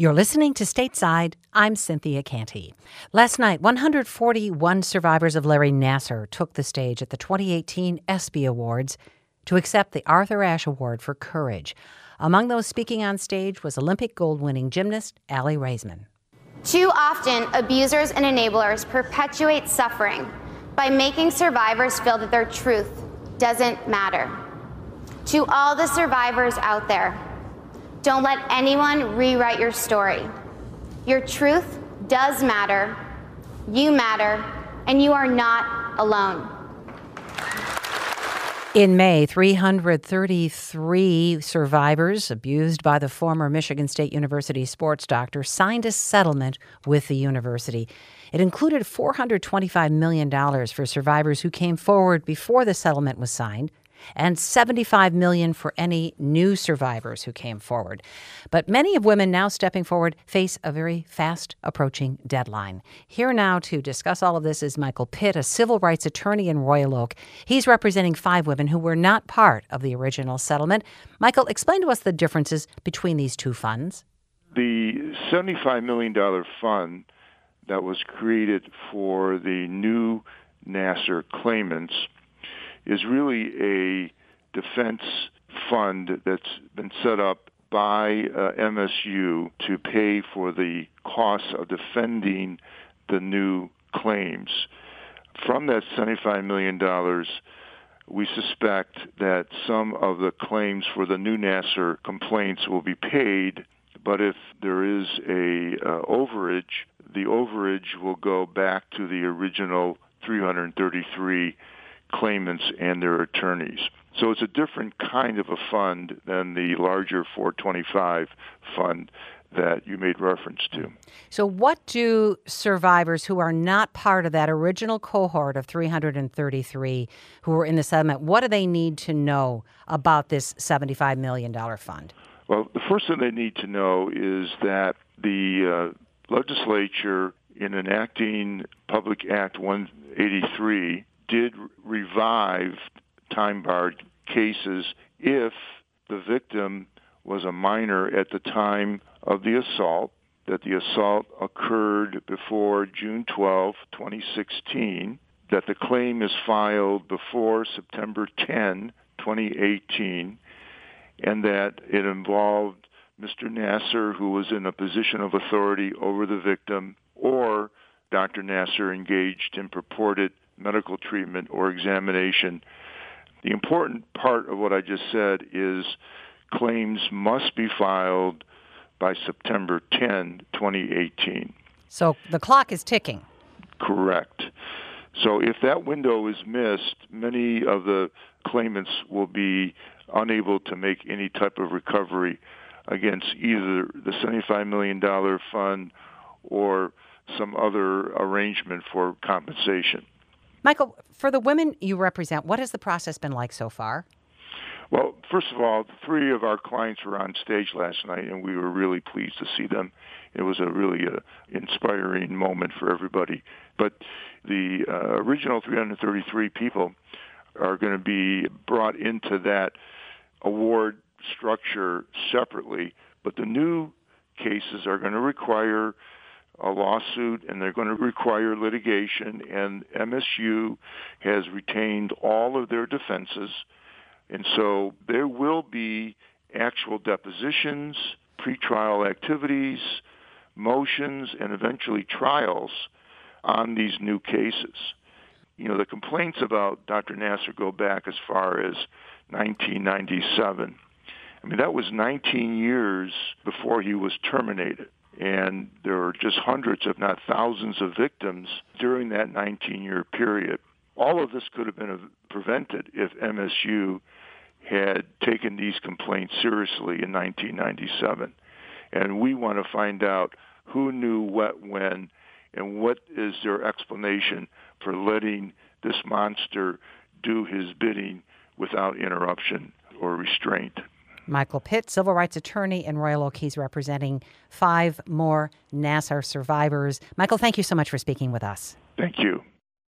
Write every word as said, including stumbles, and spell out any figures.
You're listening to Stateside. I'm Cynthia Canty. Last night, one hundred forty-one survivors of Larry Nassar took the stage at the twenty eighteen ESPY Awards to accept the Arthur Ashe Award for Courage. Among those speaking on stage was Olympic gold-winning gymnast Aly Raisman. Too often, abusers and enablers perpetuate suffering by making survivors feel that their truth doesn't matter. To all the survivors out there, don't let anyone rewrite your story. Your truth does matter, you matter, and you are not alone. In May, three hundred thirty-three survivors abused by the former Michigan State University sports doctor signed a settlement with the university. It included four hundred twenty-five million dollars for survivors who came forward before the settlement was signed, and seventy-five million dollars for any new survivors who came forward. But many of women now stepping forward face a very fast-approaching deadline. Here now to discuss all of this is Michael Pitt, a civil rights attorney in Royal Oak. He's representing five women who were not part of the original settlement. Michael, explain to us the differences between these two funds. The seventy-five million dollars fund that was created for the new Nassar claimants is really a defense fund that's been set up by uh, M S U to pay for the costs of defending the new claims. From that seventy-five million dollars, we suspect that some of the claims for the new Nassar complaints will be paid, but if there is a uh, overage, the overage will go back to the original three hundred thirty-three claimants and their attorneys. So it's a different kind of a fund than the larger four twenty-five fund that you made reference to. So what do survivors who are not part of that original cohort of three hundred thirty-three who were in the settlement, what do they need to know about this seventy-five million dollars fund? Well, the first thing they need to know is that the uh, legislature, in enacting Public Act one eighty-three, did revive time-barred cases if the victim was a minor at the time of the assault, that the assault occurred before June twelfth, twenty sixteen, that the claim is filed before September tenth, twenty eighteen, and that it involved Mister Nassar, who was in a position of authority over the victim, or Doctor Nassar engaged in purported medical treatment or examination. The important part of what I just said is claims must be filed by September tenth, twenty eighteen. So the clock is ticking. Correct. So if that window is missed, many of the claimants will be unable to make any type of recovery against either the seventy-five million dollars fund or some other arrangement for compensation. Michael, for the women you represent, what has the process been like so far? Well, first of all, three of our clients were on stage last night, and we were really pleased to see them. It was a really uh, inspiring moment for everybody. But the uh, original three hundred thirty-three people are going to be brought into that award structure separately, but the new cases are going to require a lawsuit, and they're going to require litigation, and M S U has retained all of their defenses, and so there will be actual depositions, pretrial activities, motions, and eventually trials on these new cases. You know, the complaints about Doctor Nassar go back as far as nineteen ninety-seven. I mean, that was nineteen years before he was terminated. And there were just hundreds, if not thousands, of victims during that nineteen-year period. All of this could have been prevented if M S U had taken these complaints seriously in nineteen ninety-seven. And we want to find out who knew what when, and what is their explanation for letting this monster do his bidding without interruption or restraint. Michael Pitt, civil rights attorney in Royal Oak. He's representing five more Nassar survivors. Michael, thank you so much for speaking with us. Thank you.